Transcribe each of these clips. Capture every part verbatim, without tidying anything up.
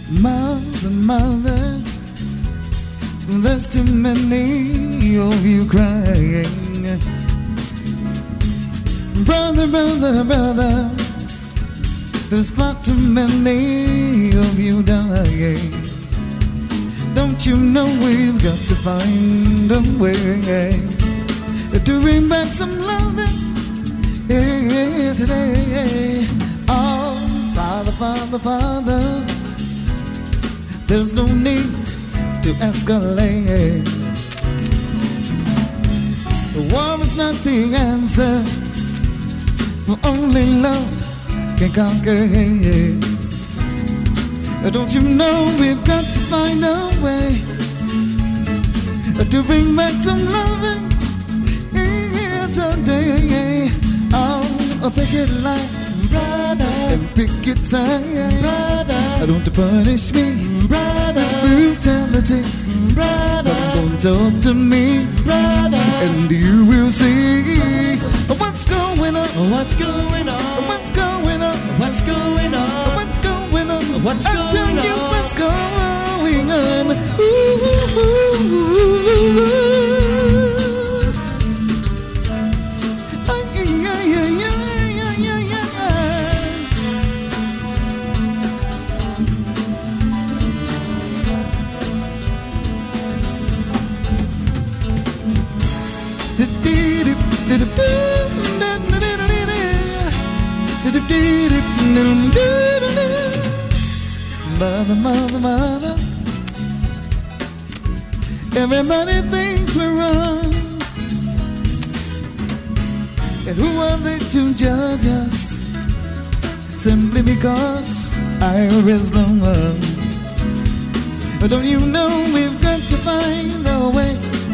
Mother, mother, there's too many of you crying. Brother, brother, brother, there's far too many of you dying. Don't you know we've got to find a way to bring back some loving here today. Oh, Father, Father, Father, there's no need to escalate. The war is not the answer, for only love can conquer. Don't you know we've got to find a way to bring back some loving here today. Oh, picket lines, brother, and picket signs, brother. Don't punish me, brother. Brutality, brother. Don't talk to me, brother, and you will see what's going on. What's going on? What's going on? What's going on? What's going on? What's going on? I tell you what's going on. Ooh, ooh, ooh, ooh. Mother, mother, mother, everybody thinks we're wrong, and who are they to judge us simply because our is long? But don't you know we've got to find a way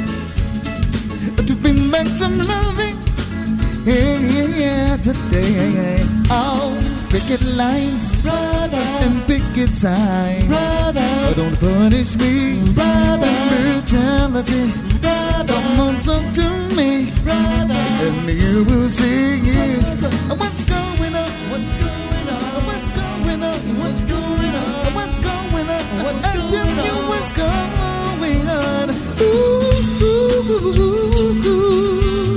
to bring back some loving here today. Oh, picket lines, brother, and picket signs, brother. Don't punish me, brother. Brutality, brother. Don't talk to me, brother, and you will see what's going on. What's going on? What's going on? What's going on? What's going on? What's going on? I tell you what's going on. Ooh, ooh, ooh, ooh, ooh.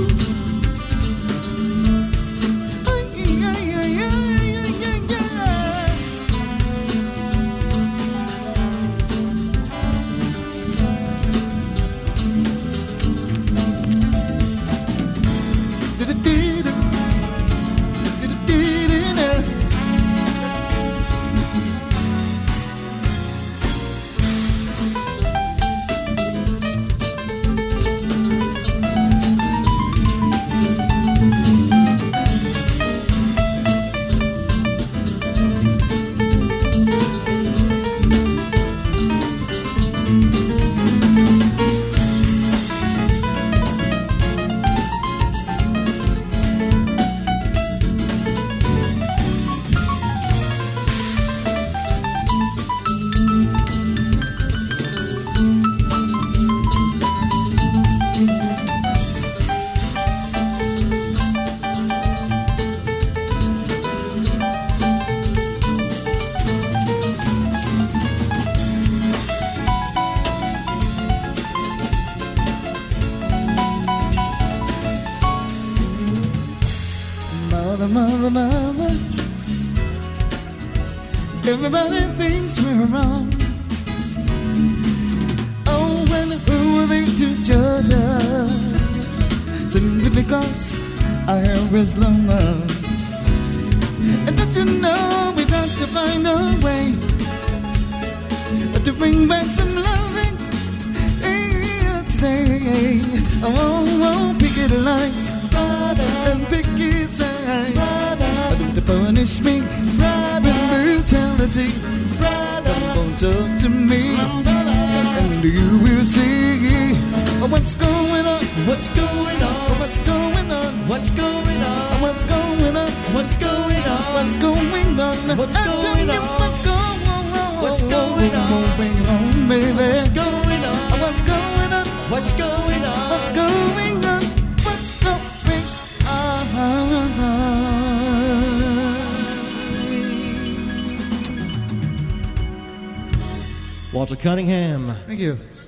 Mother, mother, everybody thinks we're wrong. Oh, well, who are they to judge us simply because our hair is long? And don't you know we got to find a way to bring back some loving here today. Oh, oh, picket lights, brother, and picket signs, brother. Don't punish me, brother, with brutality, brother. Don't talk to me, brother, and you will see what's going on. What's going on? What's going on? What's going on? What's going on? What's going on? What's going on? What's going on? What's going on? What's going on? Bring it on, baby. What's going on? What's going on? What's going on? What's going on? What's going on? Walter Cunningham. Thank you.